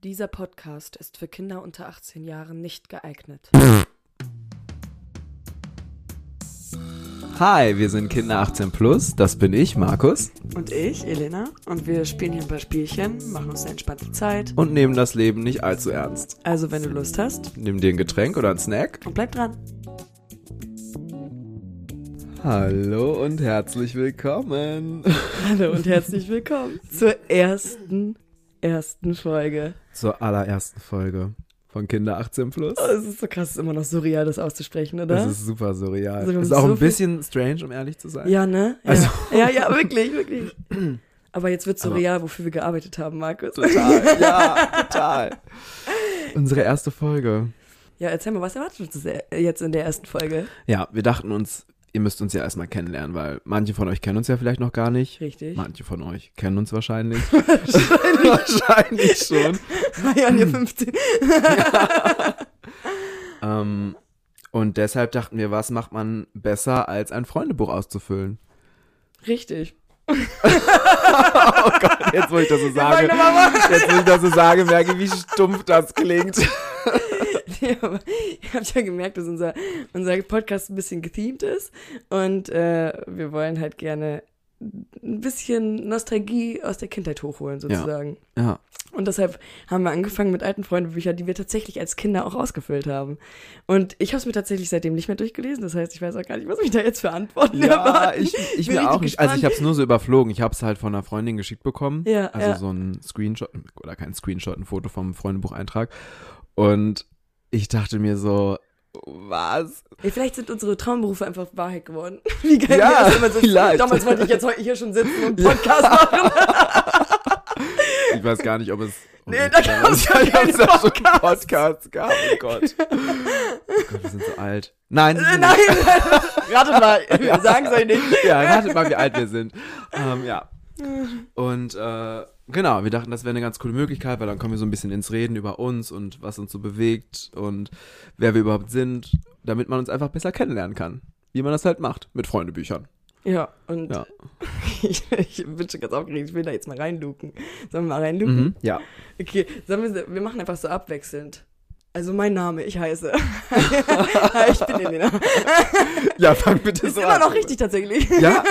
Dieser Podcast ist für Kinder unter 18 Jahren nicht geeignet. Hi, wir sind Kinder 18 plus, das bin ich, Markus. Und ich, Elena. Und wir spielen hier ein paar Spielchen, machen uns eine entspannte Zeit. Und nehmen das Leben nicht allzu ernst. Also wenn du Lust hast, Nimm dir ein Getränk oder einen Snack. und bleib dran. Hallo und herzlich willkommen. Hallo und herzlich willkommen zur ersten Folge. Zur allerersten Folge von Kinder 18 plus. Oh, es ist so krass, es ist immer noch surreal, das auszusprechen, oder? Das ist super surreal. Also wir haben ist auch so ein bisschen strange, um ehrlich zu sein. Ja, ne? Ja. Also- Ja, wirklich. Aber jetzt wird surreal, wofür wir gearbeitet haben, Markus. Total, ja, total. Unsere erste Folge. Ja, erzähl mal, was erwartet uns jetzt in der ersten Folge? Ja, wir dachten uns, ihr müsst uns ja erstmal kennenlernen, weil manche von euch kennen uns ja vielleicht noch gar nicht. Richtig. Manche von euch kennen uns wahrscheinlich. Wahrscheinlich schon. Ja, hier 15. Und deshalb dachten wir, was macht man besser, als ein Freundebuch auszufüllen? Richtig. Oh Gott, jetzt wo ich das so sage, merke ich, wie stumpf das klingt. Ja, aber ihr habt ja gemerkt, dass unser Podcast ein bisschen gethemed ist und wir wollen halt gerne ein bisschen Nostalgie aus der Kindheit hochholen, sozusagen. Ja. Und deshalb haben wir angefangen mit alten Freundebüchern, die wir tatsächlich als Kinder auch ausgefüllt haben. Und ich habe es mir tatsächlich seitdem nicht mehr durchgelesen, das heißt, ich weiß auch gar nicht, was mich da jetzt für Antworten erwarten. Ich Bin mir auch richtig nicht. Also ich gespannt. habe es nur so überflogen. Ich habe es halt von einer Freundin geschickt bekommen. Ja, also ja. so ein Screenshot, oder kein Screenshot, ein Foto vom Freundebucheintrag. Und ich dachte mir so, was? Ey, vielleicht sind unsere Traumberufe einfach Wahrheit geworden. Wie geil Ja, wäre das, wenn man so vielleicht. damals wollte ich jetzt heute hier schon sitzen und einen Podcast machen. Ich weiß gar nicht, ob es... Nee, da gab's gar keinen ob es da schon Podcast. Podcasts gab. Oh Gott. Oh Gott, wir sind so alt. Nein. Nein, ratet mal, wir sagen es euch nicht. Ja, ratet mal, wie alt wir sind. Ja. Und genau, wir dachten, das wäre eine ganz coole Möglichkeit, weil dann kommen wir so ein bisschen ins Reden über uns und was uns so bewegt und wer wir überhaupt sind, damit man uns einfach besser kennenlernen kann. Wie man das halt macht mit Freundebüchern. Ja, und Ja. ich bin schon ganz aufgeregt, ich will da jetzt mal reinluken. Sollen wir mal reinluken? Ja. Okay, wir machen einfach so abwechselnd. Also mein Name, ich heiße. Hi, ich bin Elena. Ja, fang bitte Ist so immer an. noch richtig tatsächlich. Ja?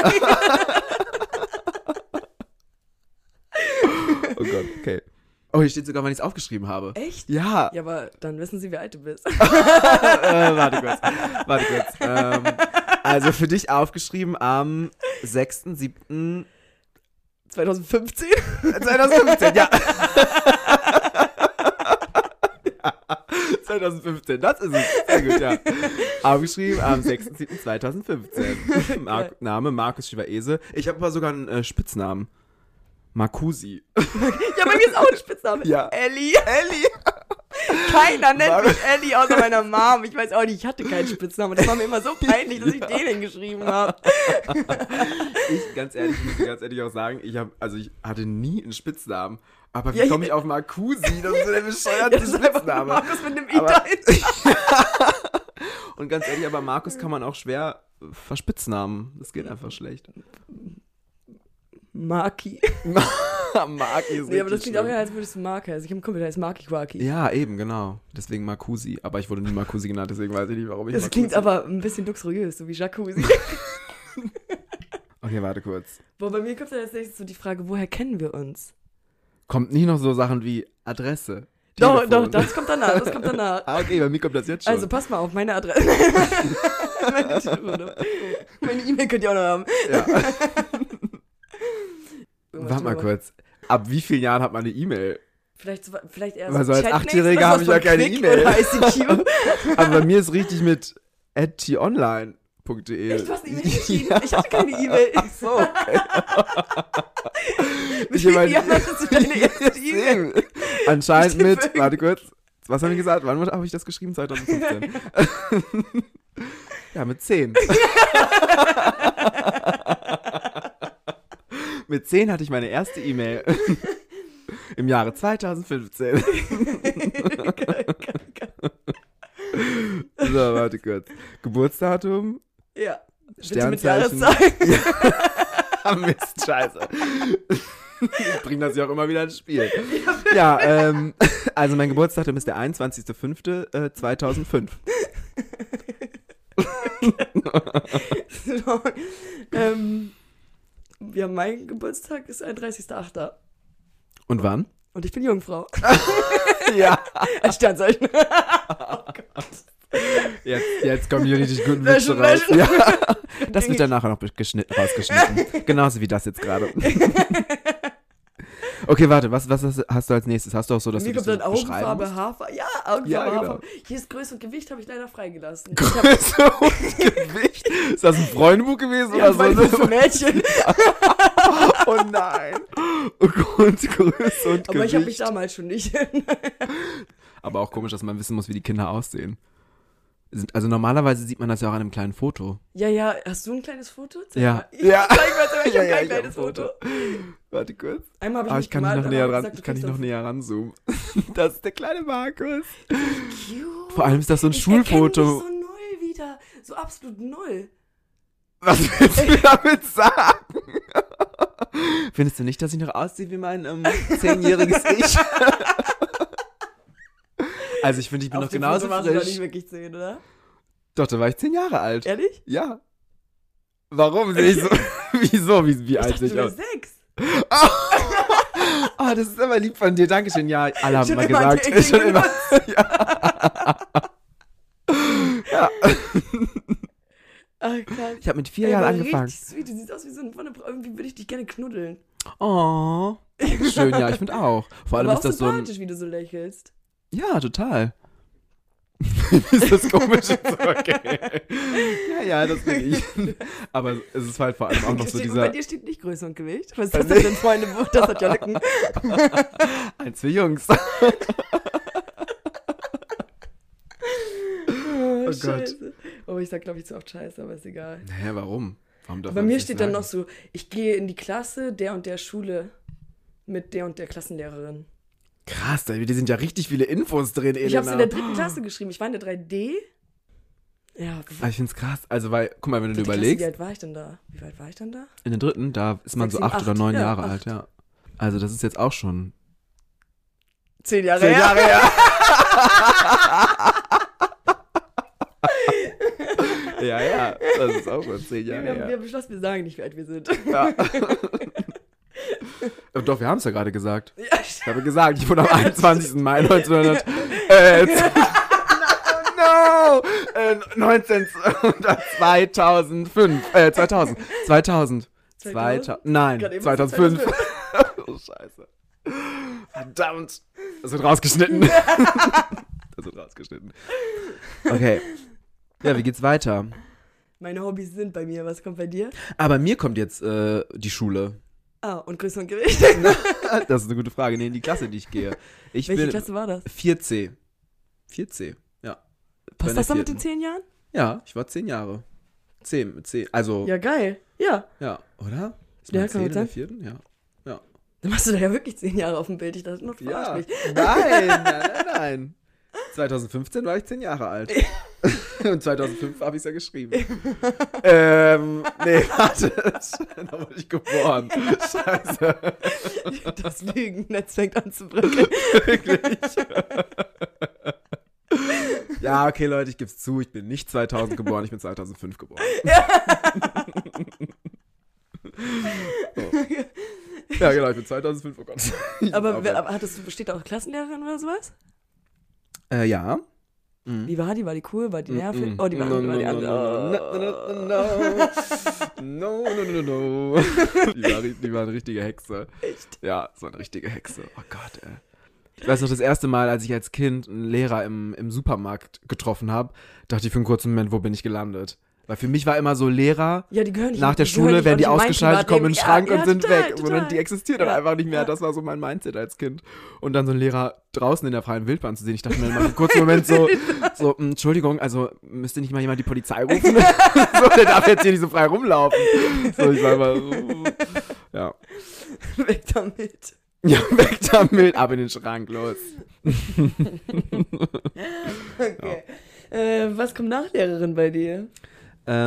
Oh Gott, okay. Oh, hier steht sogar, wann ich es aufgeschrieben habe. Echt? Ja. Ja, aber dann wissen sie, wie alt du bist. Warte kurz. Also für dich aufgeschrieben am 6.7.2015, 2015? ja. 2015, das ist es. Sehr gut, ja. Aufgeschrieben am 6.7.2015. Name Markus Schieber-Ese. Ich habe aber sogar einen Spitznamen. Marcusi. Ja, bei mir ist auch ein Spitzname. Ja. Ellie. Keiner nennt mich Ellie außer meiner Mom. Ich weiß auch nicht, ich hatte keinen Spitznamen. Das war mir immer so peinlich, dass ich den hingeschrieben habe. Ich muss dir ganz ehrlich auch sagen, ich hatte nie einen Spitznamen. Aber wie Ja, komme ich auf Marcusi? Das ist so der bescheuerte Das ist einfach Spitzname. Markus mit einem I Aber- dahinter. Und ganz ehrlich, aber Markus kann man auch schwer verspitznamen. Das geht einfach schlecht. Marki. Marki ist Nee, aber das richtig klingt auch schlimm. ja, als würdest du Marke. Also ich habe einen Kumpel, der heißt Marki Quaki. Ja, eben, genau. Deswegen Marcusi. Aber ich wurde nie Marcusi genannt, deswegen weiß ich nicht, warum ich Das Marcusi. klingt aber ein bisschen luxuriös, so wie Jacuzzi. Okay, warte kurz. Boah, bei mir kommt dann als nächstes so die Frage, woher kennen wir uns? Kommt nicht noch so Sachen wie Adresse? Doch, Telefon? das kommt danach, Ah, okay, bei mir kommt das jetzt schon. Also pass mal auf, meine Adresse. Meine Telefonnummer. Meine E-Mail könnt ihr auch noch haben. Ja. Irgendwas Warte mal drüber. kurz. Ab wie vielen Jahren hat man eine E-Mail? Vielleicht eher Weil so als Chatmates, Achtjähriger was habe ich von ja keine Quick E-Mail. Oder ICQ. Aber bei mir ist richtig mit @tonline.de. Echt, du hast eine E-Mail geschrieben? Ich hatte keine E-Mail. Ach so, okay. Mit wie vielen Jahren hattest du deine erste E-Mail? Eben. Anscheinend Stimmt mit, wirklich. warte kurz, was haben wir gesagt? Wann habe ich das geschrieben? 2015. Ja, mit 10. Mit 10 hatte ich meine erste E-Mail. Im Jahre 2015. Geil. So, warte kurz. Geburtsdatum? Ja. Bitte mit Sternzeichen. Jahreszahl. Ah, Mist, scheiße. Ich bringe das ja auch immer wieder ins Spiel. Ja, also mein Geburtsdatum ist der 21.05.2005. So, ja, mein Geburtstag ist 31.08. Und wann? Und ich bin Jungfrau. Ja. Als Sternzeichen. Oh Gott. Jetzt kommen die richtig guten Witze raus. Ja. Das wird dann nachher noch rausgeschnitten. Genauso wie das jetzt gerade. Okay, warte, was hast du als nächstes? Hast du auch so, dass Mir du das kommt dann so beschreiben Augenfarbe, musst? Haarfarbe. Ja, Augenfarbe, Ja, genau. Haarfarbe. Hier ist Größe und Gewicht, habe ich leider freigelassen. Größe und Gewicht? Ist das ein Freundebuch gewesen Ja, oder so? für Mädchen. Oh nein. Oh Gott, Größe und Gewicht. Aber ich habe mich damals schon nicht. Aber auch komisch, dass man wissen muss, wie die Kinder aussehen. Also normalerweise sieht man das ja auch an einem kleinen Foto. Ja, hast du ein kleines Foto? Zeig Ja. mal. Ja. Zeig mal, ich habe Ja, kein ich kleines hab ein Foto. Warte kurz. Einmal habe ich Aber nicht ich kann gemalt, dich noch aber näher hab ran, gesagt, du kann ich kriegst noch das. näher ranzoomen. Das ist der kleine Markus. Cute. Vor allem ist das so ein Ich erkenne Schulfoto. dich so null wieder. So absolut null. Was willst du mir damit sagen? Findest du nicht, dass ich noch aussehe wie mein 10-jähriges Ich? Also ich finde, ich bin Auf noch dem genauso Foto warst du doch frisch. nicht wirklich 10, oder? Doch, da war ich 10 Jahre alt. Ehrlich? Ja. Warum sehe ich so? Wieso? Wie alt sehe Ich ich dachte, aus? du wärst 6. Oh, das ist aber lieb von dir. Dankeschön. Ja, alle haben Schon mal immer gesagt. Dating Schon immer. Ja. Ach, krass. Ich habe mit 4 Jahren aber angefangen. Richtig sweet. Du siehst aus wie so ein irgendwie würde ich dich gerne knuddeln. Oh. Schön, ja, ich finde auch. Vor allem Aber ist auch das so ein. sympathisch, wie du so lächelst. Ja, total. Ist das komisch? Okay. Ja, das bin ich. Aber es ist halt vor allem auch noch so Bei dieser. dir steht nicht Größe und Gewicht. Was ist das denn, Freunde? Das hat ja Lücken. Eins für Jungs. Oh, Gott. Scheiße. Oh, ich sag, glaube ich, zu oft Scheiße, aber ist egal. Naja, warum? Warum darf Bei man mir das steht nicht dann sagen? noch so, ich gehe in die Klasse der und der Schule mit der und der Klassenlehrerin. Krass, da sind ja richtig viele Infos drin, Elena. Ich habe es in der 3. Klasse geschrieben. Ich war in der 3D. Ja, Aber ich find's krass. Also, weil, guck mal, wenn du dir Klasse, überlegst, wie alt war ich denn da? Wie alt war ich denn da? in der 3., da ist man 6, so 7, 8 oder 8. 9 Ja, Jahre 8. alt, ja. Also, das ist jetzt auch schon 10 Jahre 10 Jahre her. Ja, das ist auch schon 10 Jahre Wir haben her. beschlossen, wir sagen nicht, wie alt wir sind. Ja. Doch, wir haben es ja gerade gesagt. Ja, Ich habe gesagt, ich wurde am 21. Mai 1900. No! 2005. 2000. Nein, Gerade eben 2005. Oh, scheiße. Verdammt. Das wird rausgeschnitten. Das wird rausgeschnitten. Okay. Ja, wie geht's weiter? Meine Hobbys sind bei mir. Was kommt bei dir? Aber mir kommt jetzt die Schule. Ah, und Größe und Gewicht. Das ist eine gute Frage. Nee, in die Klasse, die ich gehe. Welche Klasse war das? 4C. 4C, ja. Passt das dann mit den 10 Jahren? Ja, ich war 10 Jahre. 10, also, Ja, geil. Ja. ja, oder? Ist Ja, man kann 10 gut in der sein. 4.? Ja. Dann machst du da ja wirklich 10 Jahre auf dem Bild. Ich dachte, nur du verarsch mich. Nein. 2015 war ich 10 Jahre alt. Und 2005 habe ich es ja geschrieben. Nee, warte. Da wurde ich geboren. Scheiße. Das Lügennetz fängt an zu bröckeln. Wirklich. Ja, okay, Leute, ich gebe es zu. Ich bin nicht 2000 geboren, ich bin 2005 geboren. So. Ja, genau, ich bin 2005, oh Gott. Aber steht da auch Klassenlehrerin oder sowas? Ja. Wie war die? War die cool? War die nervig? Oh, die war no, die no, no, no. Die war eine richtige Hexe. Echt? Ja, so eine richtige Hexe. Oh Gott, ey. Ich weiß noch, das erste Mal, als ich als Kind einen Lehrer im Supermarkt getroffen habe, dachte ich für einen kurzen Moment, wo bin ich gelandet? Weil für mich war immer so Lehrer, Ja, die gehören nicht nach der die gehören Schule nicht werden die in mein ausgeschaltet, kommen in den Privatleben. Schrank und sind total, weg. total. Sondern die existieren dann Ja, einfach nicht mehr. ja. Das war so mein Mindset als Kind. Und dann so einen Lehrer draußen in der freien Wildbahn zu sehen. Ich dachte mir mal einen kurzen Moment so, Entschuldigung, also müsste nicht mal jemand die Polizei rufen? So, der darf jetzt hier nicht so frei rumlaufen. So, ich war immer, ja. Weg damit. Ja, weg damit, ab in den Schrank, los. Okay. Was kommt nach Lehrerin bei dir?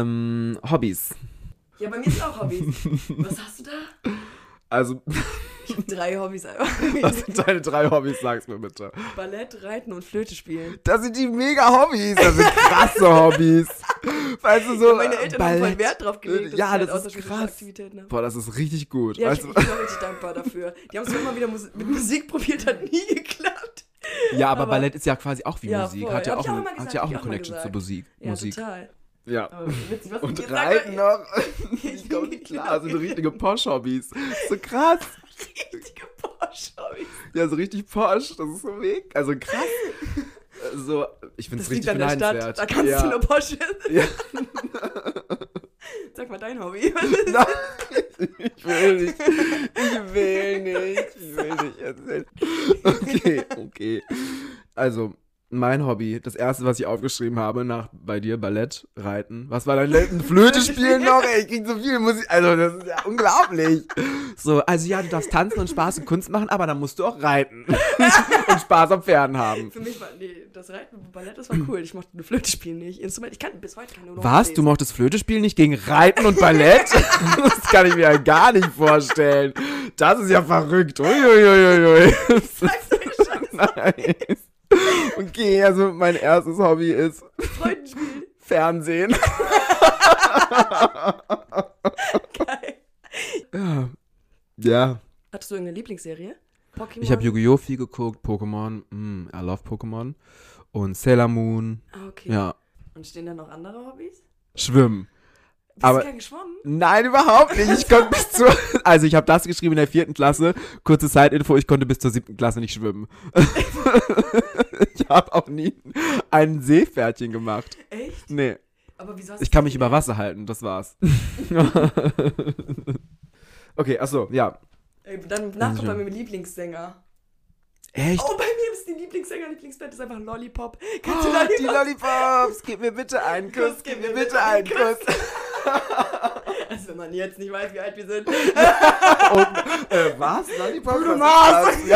Hobbys. Ja, bei mir ist auch Hobbys. Was hast du da? Also, 3 Hobbys einfach. Was sind deine 3 Hobbys, sag's mir bitte. Ballett, Reiten und Flöte spielen. Das sind die mega Hobbys, das sind krasse Hobbys. Weißt du, so Ja, meine Eltern haben voll Wert drauf gelegt, dass ja, ich halt das ist außerschulischen krass. Aktivitäten habe. Boah, das ist richtig gut. Ja, ich weißt bin du? auch richtig dankbar dafür. Die haben es immer wieder mit Musik probiert, hat nie geklappt. Ja, aber Ballett ist ja quasi auch wie Ja, Musik. voll. Hat ja Hab auch, ich auch eine, immer hat gesagt, ja auch hab eine ich auch mal Connection gesagt. zur Musik. Ja, Musik. total. Ja. Aber witzig, was Und ich jetzt Reiten sage, noch. Ich komme nicht klar. Also so richtige Porsche-Hobbys. So krass. richtige Porsche-Hobbys. Ja, so richtig Porsche. Das ist so weg. Also krass. So, ich finde es Das liegt richtig an der Stadt, beneidenswert. da kannst ja. du nur Porsche. Ja. Sag mal dein Hobby. Nein, ich will nicht. Ich will nicht erzählen. Okay. Also, mein Hobby, das erste, was ich aufgeschrieben habe, bei dir, Ballett, Reiten. Was war dein letztes? Flöte spielen noch, ey, ich krieg so viel Musik. Also, das ist ja unglaublich. So, also ja, du darfst tanzen und Spaß und Kunst machen, aber dann musst du auch reiten. Und Spaß am Pferden haben. Für mich war, das Reiten und Ballett, das war cool. Ich mochte nur Flöte spielen nicht. Instrument, ich kann bis heute keine Noten Was? lesen. Du mochtest Flöte spielen nicht gegen Reiten und Ballett? Das kann ich mir ja gar nicht vorstellen. Das ist ja verrückt. Uiuiuiui. Sagst du eine Scheiße? Nein. Okay, also mein erstes Hobby ist Freudenspiel. Fernsehen. Geil. Ja. Hattest du irgendeine Lieblingsserie? Pokémon? Ich habe Yu-Gi-Oh! Viel geguckt, Pokémon, I love Pokémon. Und Sailor Moon, Ah, okay. ja. Und stehen da noch andere Hobbys? Schwimmen. Bist Aber- du gern geschwommen? Nein, überhaupt nicht. Ich konnte bis zur... Also ich habe das geschrieben in der 4. Klasse. Kurze Side-Info, ich konnte bis zur 7. Klasse nicht schwimmen. Ich habe auch nie ein Seepferdchen gemacht. Echt? Nee, Aber wieso hast ich du kann das mich über gelernt? Wasser halten, das war's. Okay, achso, ja. Ey, dann nachkommt bei mir Lieblingssänger. Echt? Oh, bei mir ist die Lieblingssänger, Lieblingsband ist einfach Lollipop. Kennst du Oh, Lollipop? die Lollipops, gib mir bitte einen Kuss, gib mir bitte einen Kuss. Also wenn man jetzt nicht weiß, wie alt wir sind. Was? Lollipops? Bruno Was Mars. ist das? Ja.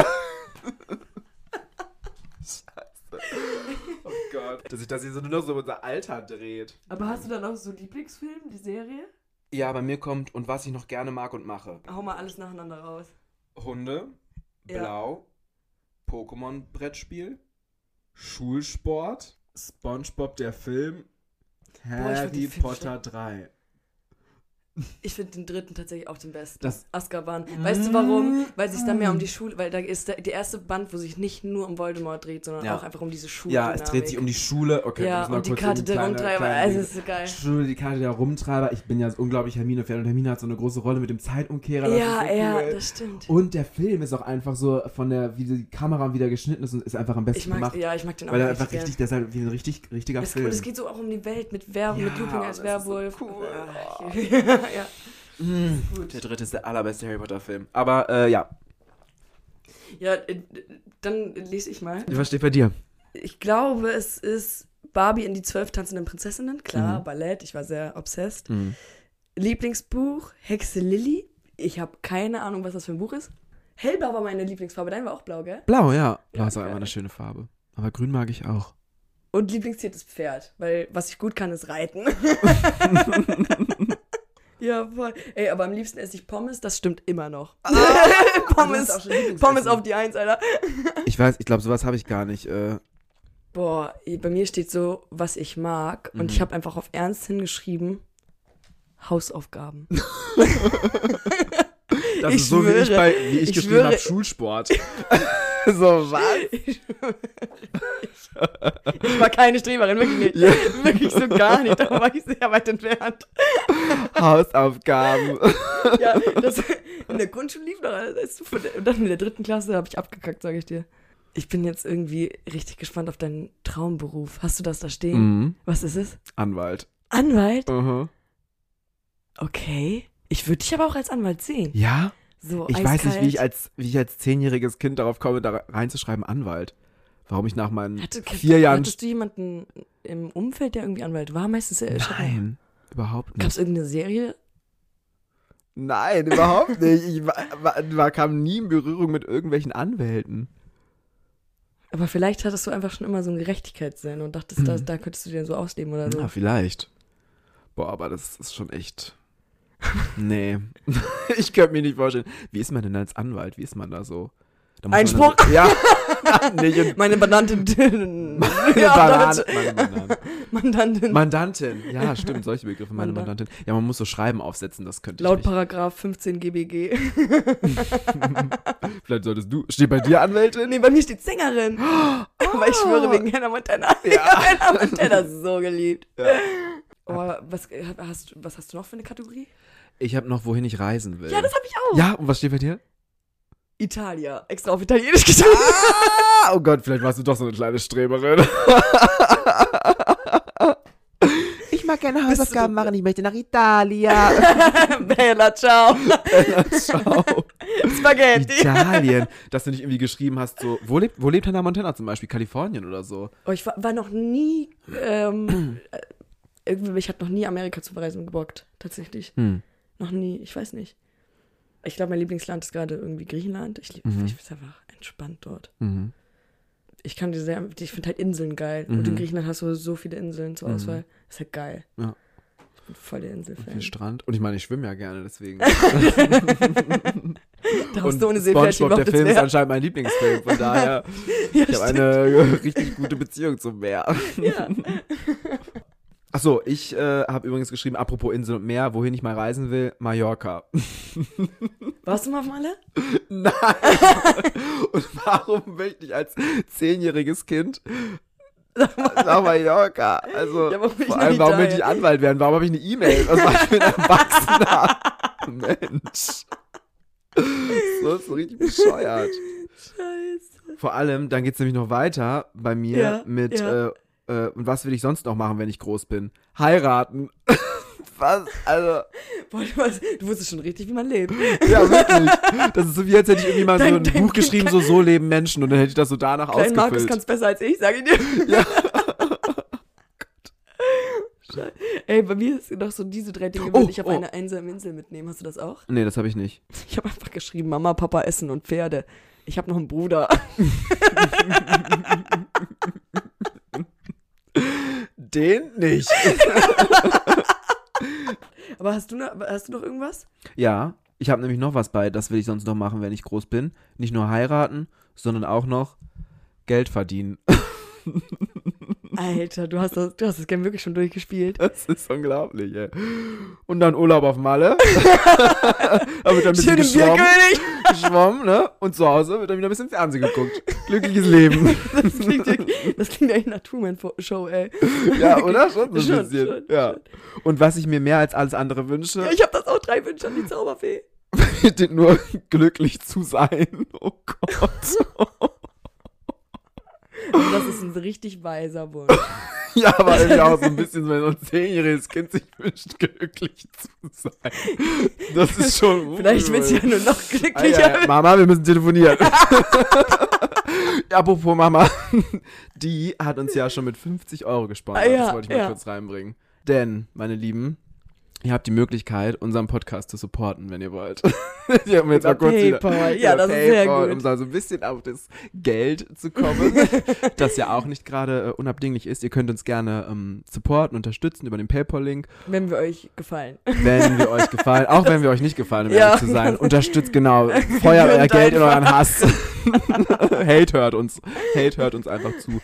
Scheiße. Oh Gott. Dass sich das hier so nur noch so unser Alter dreht. Aber hast du dann auch so Lieblingsfilm, die Serie? Ja, bei mir kommt, und was ich noch gerne mag und mache. Hau mal alles nacheinander raus. Hunde, Ja. Blau, Pokémon-Brettspiel, Schulsport, SpongeBob der Film, ich find Harry den Film Potter 3. Ich finde den dritten tatsächlich auch den besten. Das- Azkaban. Weißt du warum? Weil sich dann mehr um die Schule, weil da ist der erste Band, wo sich nicht nur um Voldemort dreht, sondern Ja. auch einfach um diese Schule. Ja, es dreht sich um die Schule. Okay, wir Ja, müssen mal und die kurz Karte der kleine- Rumtreiber. kleine- Also, das ist so geil. Schule, die Karte der Rumtreiber. Ich bin ja so unglaublich Hermine-Fan und Hermine hat so eine große Rolle mit dem Zeitumkehrer. Das Ja, ist so ja, cool. das stimmt. Und der Film ist auch einfach so von der, wie die Kamera wieder geschnitten ist und ist einfach am besten Ich mag, gemacht. ja, ich mag den auch Weil er richtig einfach richtig, der ist halt wie ein richtiger Es, Film. und es geht so auch um die Welt mit Ja, mit Lupin als das ist so Werwolf. cool. Ja. Gut. Der dritte ist der allerbeste Harry Potter Film. Aber ja. Ja, dann lese ich mal. Was steht bei dir? Ich glaube, es ist Barbie in die 12 tanzenden Prinzessinnen. Klar, Ballett, ich war sehr obsessed. Lieblingsbuch, Hexe Lilly. Ich habe keine Ahnung, was das für ein Buch ist. Hellblau war meine Lieblingsfarbe. Dein war auch blau, gell? Blau, ja. Blau Ja, ist auch geil. immer eine schöne Farbe. Aber grün mag ich auch. Und Lieblingstier ist Pferd. Weil was ich gut kann, ist reiten. Ja, voll. Ey, aber am liebsten esse ich Pommes. Das stimmt immer noch. Pommes auf die 1, Alter. Ich glaube, sowas habe ich gar nicht. Boah, bei mir steht so, was ich mag. Und ich habe einfach auf Ernst hingeschrieben, Hausaufgaben. Das Ich ist so, schwöre, wie ich ich geschrieben habe, schwöre. Schulsport. So, was? Ich war keine Streberin, wirklich nicht. Ja. Wirklich so gar nicht. Da war ich sehr weit entfernt. Hausaufgaben. Ja, das in der Grundschule lief noch alles. Und dann in der 3. Klasse habe ich abgekackt, sage ich dir. Ich bin jetzt irgendwie richtig gespannt auf deinen Traumberuf. Hast du das da stehen? Mhm. Was ist es? Anwalt. Anwalt? Mhm. Okay. Ich würde dich aber auch als Anwalt sehen. Ja? So Ich weiß nicht, wie ich eiskalt. als 10-jähriges Kind darauf komme, da reinzuschreiben Anwalt. Warum ich nach meinen Hatte- 4 Jahren... Hattest du jemanden im Umfeld, der irgendwie Anwalt war? Meistens Nein, überhaupt Gab es nicht. irgendeine Serie? Nein, überhaupt nicht. Ich kam nie in Berührung mit irgendwelchen Anwälten. Aber vielleicht hattest du einfach schon immer so einen Gerechtigkeitssinn und dachtest, da könntest du dir so ausleben oder so. Ja, vielleicht. Boah, aber das ist schon echt... Nee. Ich könnte mir nicht vorstellen. Wie ist man denn als Anwalt? Wie ist man da so? Da muss Einspruch? Man ja. Nicht Meine Mandantin. Mandantin. Mandantin. Ja, stimmt, solche Begriffe. Meine Mandantin. Ja, man muss so Schreiben aufsetzen, das könnte ich Laut nicht. Paragraph 15 GBG. Vielleicht solltest du. Steht bei dir Anwältin? Nee, bei mir steht Sängerin. Aber ich schwöre wegen Hannah Montana. Ja. Hannah Montana ist so geliebt. Ja. Oh, was hast du noch für eine Kategorie? Ich habe noch, wohin ich reisen will. Ja, das habe ich auch. Ja, und was steht bei dir? Italia. Extra auf Italienisch geschrieben. Ah, oh Gott, vielleicht warst du doch so eine kleine Streberin. Ich mag gerne Hausaufgaben machen, ich möchte nach Italia. Bella, ciao. Bella, ciao. Spaghetti. Italien. Dass du nicht irgendwie geschrieben hast, so, wo lebt Hannah Montana zum Beispiel? Kalifornien oder so? Oh, ich war noch nie, irgendwie, mich hat noch nie Amerika zu bereisen gebockt, tatsächlich. Noch nie, ich weiß nicht. Ich glaube, mein Lieblingsland ist gerade irgendwie Griechenland. Ich bin einfach entspannt dort. Ich finde halt Inseln geil. Und in Griechenland hast du so viele Inseln zur Auswahl. Ist halt geil. Ja. Ich bin voll der Inselfan. Viel Strand. Und ich meine, ich schwimme ja gerne, deswegen. Und ohne SpongeBob, der Film ist anscheinend mein Lieblingsfilm. Von daher, ich habe eine richtig gute Beziehung zum Meer. Ja. Achso, ich habe übrigens geschrieben, apropos Insel und Meer, wohin ich mal reisen will, Mallorca. Warst du mal auf Malle? Nein. Und warum möchte ich als 10-jähriges Kind nach Mallorca? Also, Ja, vor allem, warum möchte ich Anwalt werden? Warum habe ich eine E-Mail? Was mache ich mit einem Erwachsener? Mensch. So ist so richtig bescheuert. Scheiße. Vor allem, dann geht es nämlich noch weiter bei mir mit, und was will ich sonst noch machen, wenn ich groß bin? Heiraten. Was? Also. Boah, du wusstest schon richtig, wie man lebt. Ja, wirklich. Das ist so, wie als hätte ich irgendwie mal so ein Buch geschrieben, so leben Menschen, und dann hätte ich das so danach Klein ausgefüllt. Markus kann es besser als ich, sage ich dir. Ja. Scheiße. Ey, bei mir ist noch so, diese 3 Dinge würde ich auf eine einsame Insel mitnehmen. Hast du das auch? Nee, das habe ich nicht. Ich habe einfach geschrieben, Mama, Papa, Essen und Pferde. Ich habe noch einen Bruder. Den nicht. Aber hast du noch irgendwas? Ja, ich habe nämlich noch was bei, das will ich sonst noch machen, wenn ich groß bin. Nicht nur heiraten, sondern auch noch Geld verdienen. Alter, du hast das Game wirklich schon durchgespielt. Das ist unglaublich, ey. Und dann Urlaub auf Malle. Da wird dann ein bisschen geschwommen, ne? Und zu Hause wird dann wieder ein bisschen Fernsehen geguckt. Glückliches Leben. Das klingt eigentlich nach Truman-Show, ey. Ja, oder? Schon so ein bisschen. Schon. Und was ich mir mehr als alles andere wünsche, Ja, ich habe das auch 3 Wünsche an die Zauberfee. nur glücklich zu sein. Oh Gott. Und das ist ein richtig weiser Wunsch. Ja, aber irgendwie auch so ein bisschen, wenn so ein 10-jähriges Kind sich wünscht, glücklich zu sein. Das ist schon... Vielleicht wird sie ja nur noch glücklicher. Ja. Mama, wir müssen telefonieren. Apropos Mama, die hat uns ja schon mit 50 € gesponsert. Das wollte ich mal kurz reinbringen. Denn, meine Lieben, ihr habt die Möglichkeit, unseren Podcast zu supporten, wenn ihr wollt. Die haben jetzt mal kurz PayPal. Ja, das ist sehr gut. Um da so ein bisschen auf das Geld zu kommen, das ja auch nicht gerade unabdinglich ist. Ihr könnt uns gerne supporten, unterstützen über den PayPal-Link. Wenn wir euch gefallen. Wenn wir euch gefallen. Auch wenn wir euch nicht gefallen, um ehrlich zu sein. Unterstützt, genau. Feuert euer Geld in euren Hass. Hate hört uns einfach zu.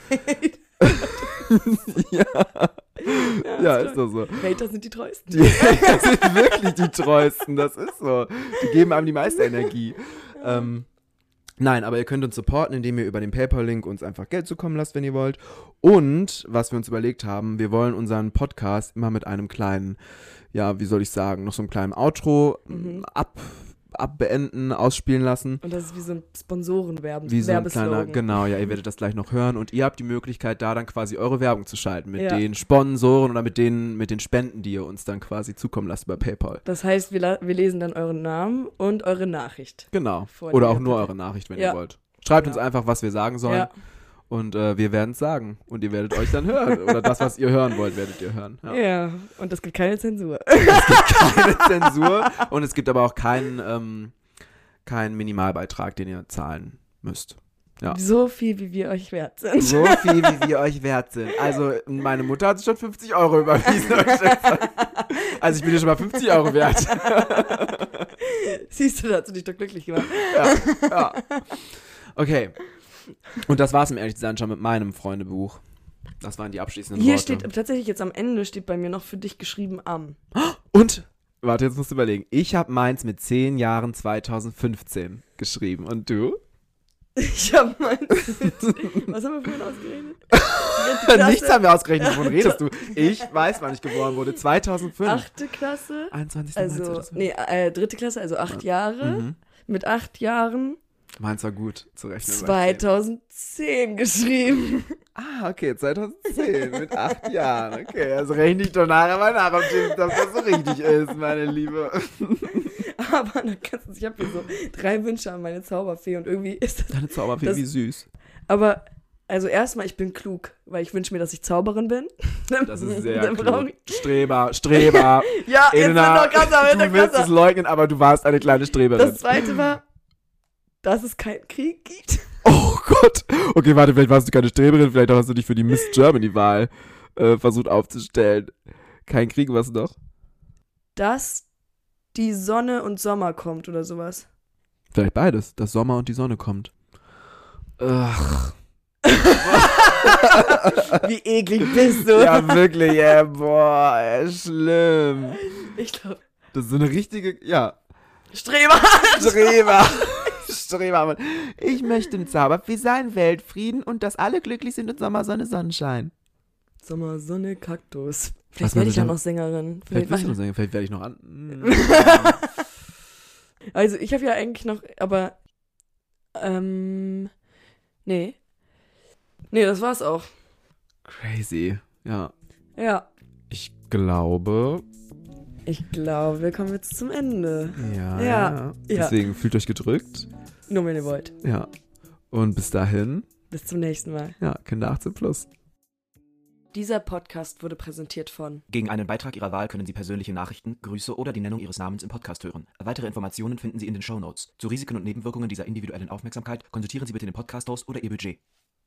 Ja, ist doch so. Hater sind die treuesten. Die Hater sind wirklich die treuesten, das ist so. Die geben einem die meiste Energie. Nein, aber ihr könnt uns supporten, indem ihr über den PayPal-Link uns einfach Geld zukommen lasst, wenn ihr wollt. Und, was wir uns überlegt haben, wir wollen unseren Podcast immer mit einem kleinen, ja, wie soll ich sagen, noch so einem kleinen Outro abbeenden, ausspielen lassen. Und das ist wie so ein Sponsorenwerben. Wie so ein kleiner, genau, ja, ihr werdet das gleich noch hören und ihr habt die Möglichkeit, da dann quasi eure Werbung zu schalten mit den Sponsoren oder mit den Spenden, die ihr uns dann quasi zukommen lasst über PayPal. Das heißt, wir lesen dann euren Namen und eure Nachricht. Genau. Oder auch nur eure Nachricht, wenn ihr wollt. Schreibt uns einfach, was wir sagen sollen. Ja. Und wir werden es sagen. Und ihr werdet euch dann hören. Oder das, was ihr hören wollt, werdet ihr hören. Ja, und es gibt keine Zensur. Es gibt keine Zensur. Und es gibt aber auch keinen Minimalbeitrag, den ihr zahlen müsst. Ja. So viel, wie wir euch wert sind. So viel, wie wir euch wert sind. Also, meine Mutter hat schon 50 Euro überwiesen. Also, ich bin dir schon mal 50 Euro wert. Siehst du, da hast du dich doch glücklich gemacht. Ja. Okay. Und das war's, um ehrlich zu sein, schon mit meinem Freundebuch. Das waren die abschließenden Hier Worte. steht, tatsächlich jetzt am Ende steht bei mir noch für dich geschrieben am. Und, warte, jetzt musst du überlegen. Ich habe meins mit 10 Jahren 2015 geschrieben. Und du? Ich habe meins mit, was haben wir vorhin ausgerechnet? Nichts haben wir ausgerechnet, wovon redest du? Ich weiß, wann ich geboren wurde. 2005. 8. Klasse. 21. Also, 2005. 3. Klasse, also 8 Jahre. Mhm. Mit 8 Jahren. Meins war gut zu rechnen. 2010 geschrieben. Ah, okay, 2010, mit 8 Jahren. Okay, also rechne ich doch nachher mal nach, ob das so richtig ist, meine Liebe. Aber dann kannst du, ich habe hier so 3 Wünsche an meine Zauberfee und irgendwie ist das. Deine Zauberfee, wie süß. Aber, also erstmal, ich bin klug, weil ich wünsche mir, dass ich Zauberin bin. Das ist sehr Dann brauch klug. Streber. Ja, jetzt Elena, wird noch krasser, du willst es leugnen, aber du warst eine kleine Streberin. Das zweite war, dass es keinen Krieg gibt. Oh Gott. Okay, warte, vielleicht warst du keine Streberin, vielleicht hast du dich für die Miss Germany-Wahl versucht aufzustellen. Kein Krieg, was noch? Dass die Sonne und Sommer kommt oder sowas. Vielleicht beides, dass Sommer und die Sonne kommt. Ach. Wie eklig bist du? Ja, wirklich, boah, schlimm. Ich glaube. Das ist so eine richtige, ja. Streber. Streber. Ich möchte ein Zauberfee sein, Weltfrieden und dass alle glücklich sind und Sommer, Sonne, Sonnenschein. Sommer, Sonne, Kaktus. Was Vielleicht werde ich ja denn? noch Sängerin. Vielleicht wirst du noch sagen, vielleicht werde ich noch an. Also ich habe ja eigentlich noch, aber nee, das war's auch. Crazy, ja. Ja. Ich glaube, Wir kommen jetzt zum Ende. ja. Ja. Deswegen fühlt euch gedrückt. Nur wenn ihr wollt. Ja. Und bis dahin, Bis zum nächsten Mal. ja, Kinder 18+. Dieser Podcast wurde präsentiert von Gegen einen Beitrag Ihrer Wahl können Sie persönliche Nachrichten, Grüße oder die Nennung Ihres Namens im Podcast hören. Weitere Informationen finden Sie in den Shownotes. Zu Risiken und Nebenwirkungen dieser individuellen Aufmerksamkeit konsultieren Sie bitte den Podcast-Host oder Ihr Budget.